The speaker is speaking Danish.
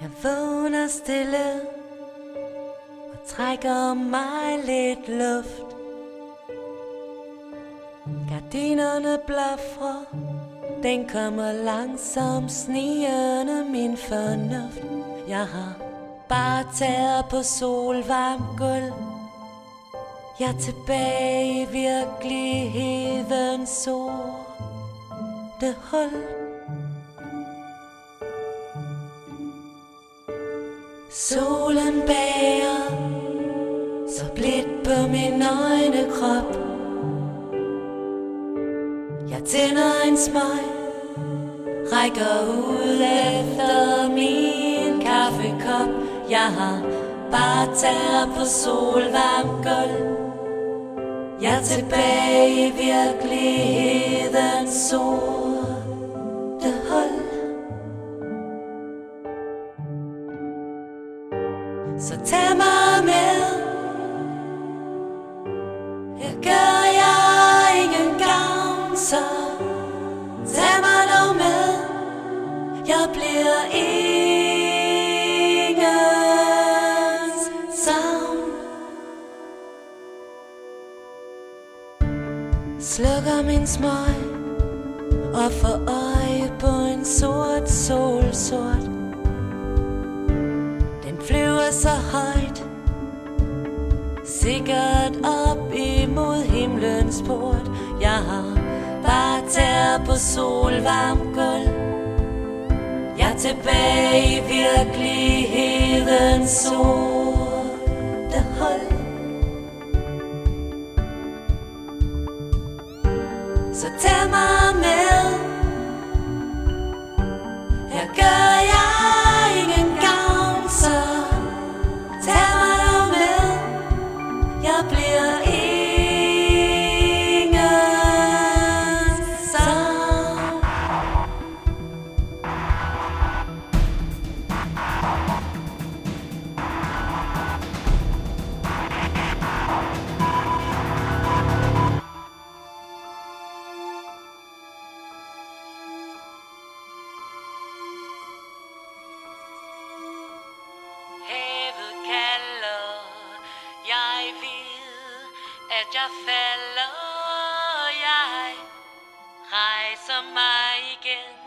Jeg vågner stille og trækker mig lidt luft. Gardinerne blafrer, den kommer langsomt snigende min fornuft. Jeg har bare tæer på solvarmt gulv. Jeg er tilbage i virkelighedens sorte hul. Solen bager så blidt på min øjnekrop. Jeg tænder en smøg, rækker ud efter min kaffekop. Jeg har bare tæer på solvarmt gulv. Jeg er tilbage i virkelighedens sorte hul. Så tag mig med. Her gør jeg ingen gavn, så tag mig dog med. Jeg bliver ingens savn. Slukker min smøg og får øje på en sort solsort. Den flyver så højt, sikkert op imod himlens port. Jeg har bare tæer på solvarmt gulv. Jeg er tilbage i virkelighedens sorte hul. Så tag mig med. Her gør jeg ingen gavn, så tag mig dog med. Jeg bliver ingens savn. Havet kalder, jeg ved, at jeg falder. Jeg rejser mig igen.